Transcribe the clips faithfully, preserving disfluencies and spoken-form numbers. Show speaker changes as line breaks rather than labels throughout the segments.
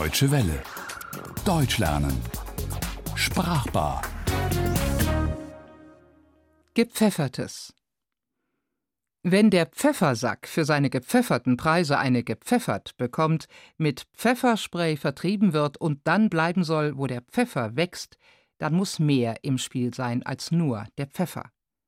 Deutsche Welle. Deutsch lernen. Sprachbar.
Gepfeffertes. Wenn der Pfeffersack für seine gepfefferten Preise eine gepfeffert bekommt, mit Pfefferspray vertrieben wird und dann bleiben soll, wo der Pfeffer wächst, dann muss mehr im Spiel sein als nur der Pfeffer.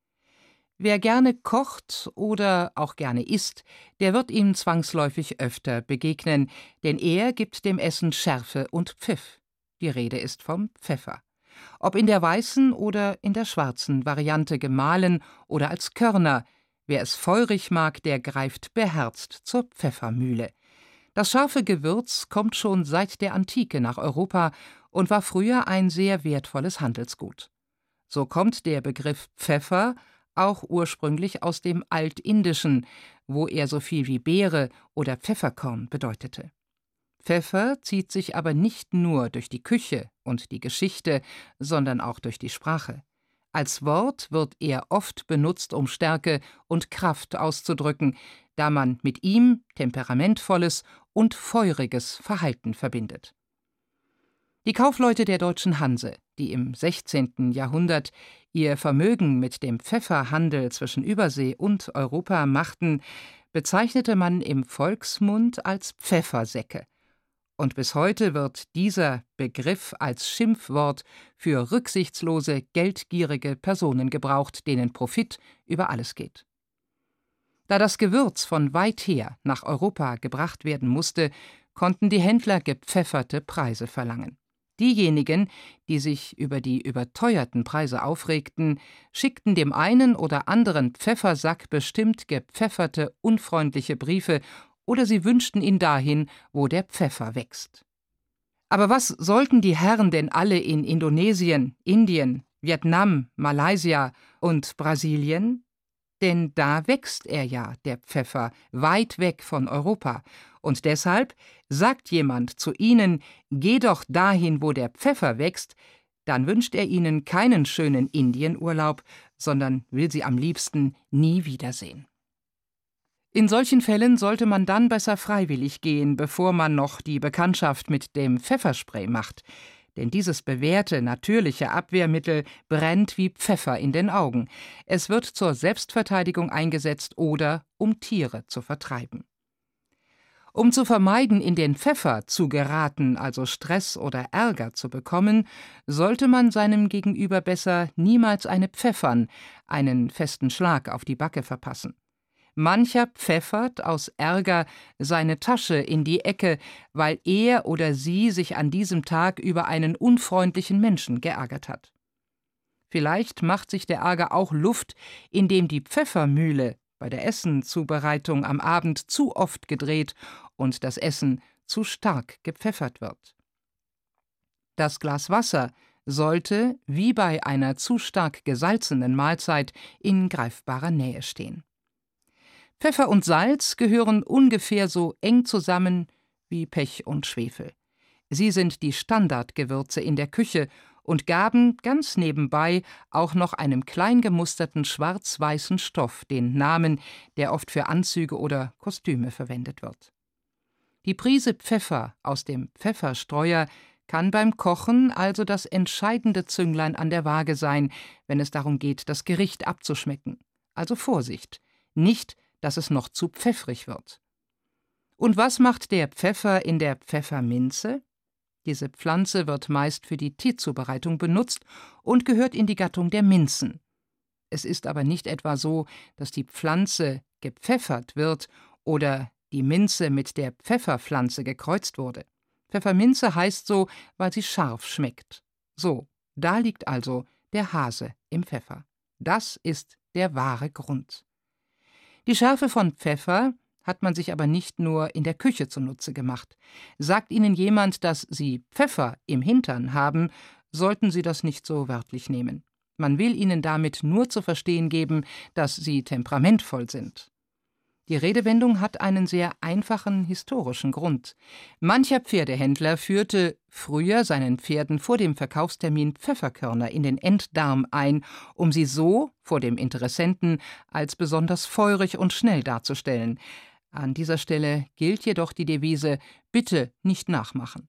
Wer gerne kocht oder auch gerne isst, der wird ihm zwangsläufig öfter begegnen, denn er gibt dem Essen Schärfe und Pfiff. Die Rede ist vom Pfeffer. Ob in der weißen oder in der schwarzen Variante gemahlen oder als Körner, wer es feurig mag, der greift beherzt zur Pfeffermühle. Das scharfe Gewürz kommt schon seit der Antike nach Europa und war früher ein sehr wertvolles Handelsgut. So kommt der Begriff Pfeffer auch ursprünglich aus dem Altindischen, wo er so viel wie Beere oder Pfefferkorn bedeutete. Pfeffer zieht sich aber nicht nur durch die Küche und die Geschichte, sondern auch durch die Sprache. Als Wort wird er oft benutzt, um Stärke und Kraft auszudrücken, da man mit ihm temperamentvolles und feuriges Verhalten verbindet. Die Kaufleute der deutschen Hanse, die im sechzehnten Jahrhundert ihr Vermögen mit dem Pfefferhandel zwischen Übersee und Europa machten, bezeichnete man im Volksmund als Pfeffersäcke. Und bis heute wird dieser Begriff als Schimpfwort für rücksichtslose, geldgierige Personen gebraucht, denen Profit über alles geht. Da das Gewürz von weit her nach Europa gebracht werden musste, konnten die Händler gepfefferte Preise verlangen. Diejenigen, die sich über die überteuerten Preise aufregten, schickten dem einen oder anderen Pfeffersack bestimmt gepfefferte, unfreundliche Briefe oder sie wünschten ihn dahin, wo der Pfeffer wächst. Aber was sollten die Herren denn alle in Indonesien, Indien, Vietnam, Malaysia und Brasilien? Denn da wächst er ja, der Pfeffer, weit weg von Europa. Und deshalb sagt jemand zu ihnen, geh doch dahin, wo der Pfeffer wächst, dann wünscht er ihnen keinen schönen Indienurlaub, sondern will sie am liebsten nie wiedersehen. In solchen Fällen sollte man dann besser freiwillig gehen, bevor man noch die Bekanntschaft mit dem Pfefferspray macht. Denn dieses bewährte, natürliche Abwehrmittel brennt wie Pfeffer in den Augen. Es wird zur Selbstverteidigung eingesetzt oder um Tiere zu vertreiben. Um zu vermeiden, in den Pfeffer zu geraten, also Stress oder Ärger zu bekommen, sollte man seinem Gegenüber besser niemals eine Pfeffern, einen festen Schlag auf die Backe verpassen. Mancher pfeffert aus Ärger seine Tasche in die Ecke, weil er oder sie sich an diesem Tag über einen unfreundlichen Menschen geärgert hat. Vielleicht macht sich der Ärger auch Luft, indem die Pfeffermühle bei der Essenzubereitung am Abend zu oft gedreht und das Essen zu stark gepfeffert wird. Das Glas Wasser sollte, wie bei einer zu stark gesalzenen Mahlzeit, in greifbarer Nähe stehen. Pfeffer und Salz gehören ungefähr so eng zusammen wie Pech und Schwefel. Sie sind die Standardgewürze in der Küche und gaben ganz nebenbei auch noch einem klein gemusterten schwarz-weißen Stoff den Namen, der oft für Anzüge oder Kostüme verwendet wird. Die Prise Pfeffer aus dem Pfefferstreuer kann beim Kochen also das entscheidende Zünglein an der Waage sein, wenn es darum geht, das Gericht abzuschmecken. Also Vorsicht, nicht dass es noch zu pfeffrig wird. Und was macht der Pfeffer in der Pfefferminze? Diese Pflanze wird meist für die Teezubereitung benutzt und gehört in die Gattung der Minzen. Es ist aber nicht etwa so, dass die Pflanze gepfeffert wird oder die Minze mit der Pfefferpflanze gekreuzt wurde. Pfefferminze heißt so, weil sie scharf schmeckt. So, da liegt also der Hase im Pfeffer. Das ist der wahre Grund. Die Schärfe von Pfeffer hat man sich aber nicht nur in der Küche zunutze gemacht. Sagt Ihnen jemand, dass Sie Pfeffer im Hintern haben, sollten Sie das nicht so wörtlich nehmen. Man will Ihnen damit nur zu verstehen geben, dass Sie temperamentvoll sind. Die Redewendung hat einen sehr einfachen historischen Grund. Mancher Pferdehändler führte früher seinen Pferden vor dem Verkaufstermin Pfefferkörner in den Enddarm ein, um sie so vor dem Interessenten als besonders feurig und schnell darzustellen. An dieser Stelle gilt jedoch die Devise: Bitte nicht nachmachen.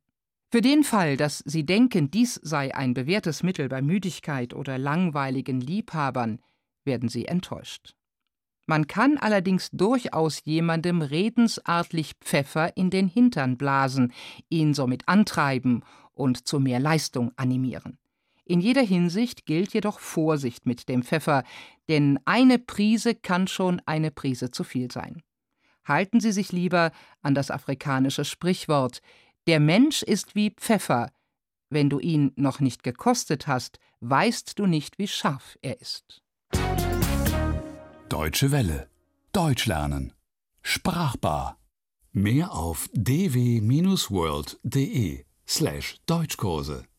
Für den Fall, dass Sie denken, dies sei ein bewährtes Mittel bei Müdigkeit oder langweiligen Liebhabern, werden Sie enttäuscht. Man kann allerdings durchaus jemandem redensartlich Pfeffer in den Hintern blasen, ihn somit antreiben und zu mehr Leistung animieren. In jeder Hinsicht gilt jedoch Vorsicht mit dem Pfeffer, denn eine Prise kann schon eine Prise zu viel sein. Halten Sie sich lieber an das afrikanische Sprichwort: Der Mensch ist wie Pfeffer. Wenn du ihn noch nicht gekostet hast, weißt du nicht, wie scharf er ist.
Deutsche Welle. Deutsch lernen. Sprachbar. Mehr auf d w Bindestrich world punkt de slash Deutschkurse.